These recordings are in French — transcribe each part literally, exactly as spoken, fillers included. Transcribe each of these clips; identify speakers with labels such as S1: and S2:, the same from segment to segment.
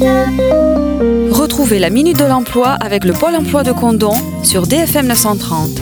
S1: Retrouvez la Minute de l'Emploi avec le Pôle emploi de Condom sur D F M neuf cent trente.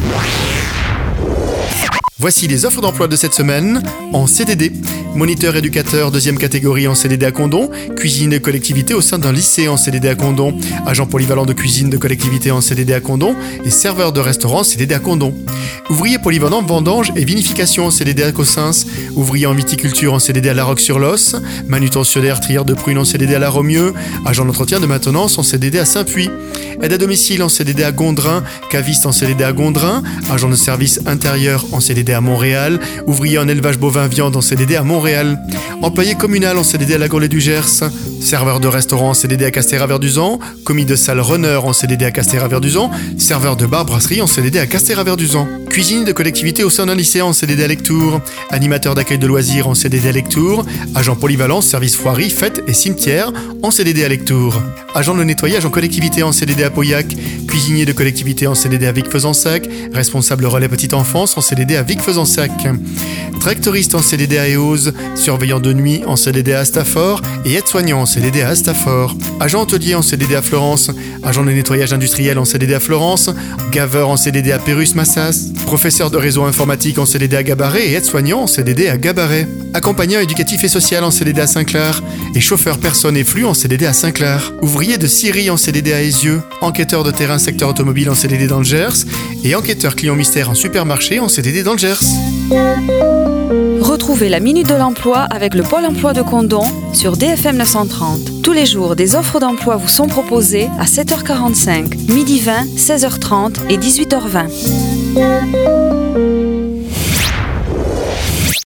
S2: Voici les offres d'emploi de cette semaine en C D D. Moniteur éducateur deuxième catégorie en C D D à Condom, cuisine de collectivité au sein d'un lycée en C D D à Condom, agent polyvalent de cuisine de collectivité en C D D à Condom et serveur de restaurant C D D à Condom. Ouvrier polyvalent vendange et vinification en C D D à Cossens, ouvrier en viticulture en C D D à La Roque-sur-Losse, manutentionnaire trieur de prunes en C D D à La Romieux, agent d'entretien de maintenance en C D D à Saint-Puy. Aide à domicile en C D D à Gondrin, caviste en C D D à Gondrin, agent de service intérieur en C D D à Montréal, ouvrier en élevage bovin viande en C D D à Montréal, employé communal en C D D à La Gourlée du Gers, serveur de restaurant en C D D à Castéra-Verduzan, commis de salle runner en C D D à Castéra-Verduzan, serveur de bar brasserie en C D D à Castéra-Verduzan, cuisine de collectivité au sein d'un lycée en C D D à Lectoure, animateur d'accueil de loisirs en C D D à Lectoure, agent polyvalent service foirie, fêtes et cimetières en C D D à Lectoure, agent de nettoyage en collectivité en C D D à Pauillac, cuisinier de collectivité en C D D à Vic-Fezensac, responsable relais petite enfance en C D D à Vic-Fezensac, tractoriste en C D D à Eauze, surveillant de nuit en C D D à Astafort et aide-soignant en C D D à Astafort, agent hôtelier en C D D à Florence, agent de nettoyage industriel en C D D à Florence, gaveur en C D D à Pérus-Massas, professeur de réseau informatique en C D D à Gabaret et aide-soignant en C D D à Gabaret, accompagnant éducatif et social en C D D à Saint-Clair et chauffeur personne et flux en C D D à Saint-Clair, ouvrier de scierie en C D D à Aizieux, enquêteur de terrain secteur automobile en C D D dans le Gers et enquêteur client mystère en supermarché en C D D dans le Gers.
S1: Retrouvez la Minute de l'Emploi avec le Pôle emploi de Condom sur D F M neuf cent trente. Tous les jours, des offres d'emploi vous sont proposées à sept heures quarante-cinq, midi vingt, seize heures trente et dix-huit heures vingt.